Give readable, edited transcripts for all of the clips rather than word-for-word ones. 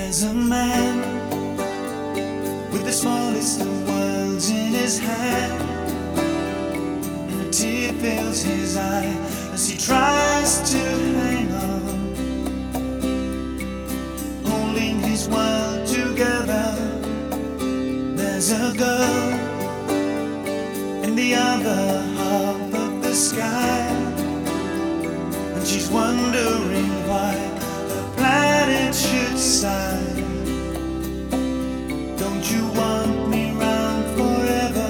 There's a man with the smallest of worlds in his hand, and a tear fills his eye as he tries to hang on, holding his world together. There's a girl in the other half of the sky, and she's wondering why the planet should sigh. Don't you want me round forever?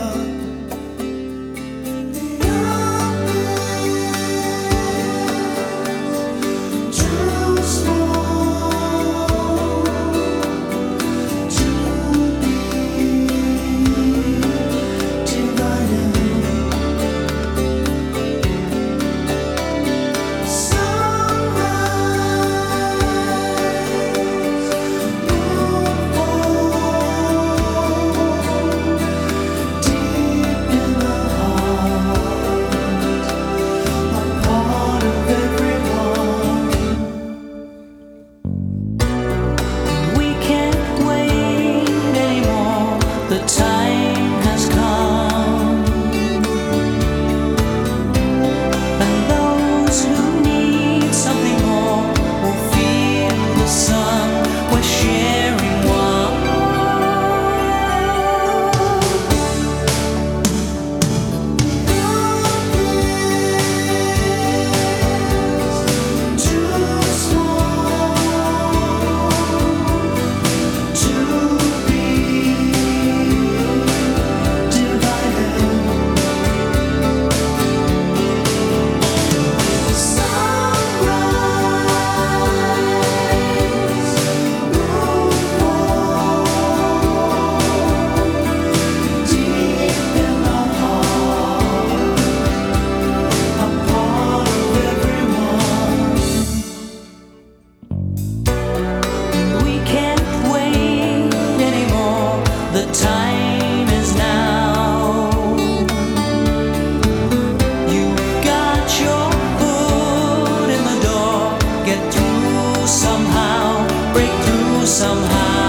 Too small to be divided. The time has come, and those who need something more will feel the sun. We're sharing one. Too small to be the time is now. You've got your foot in the door. Get through somehow, break through somehow.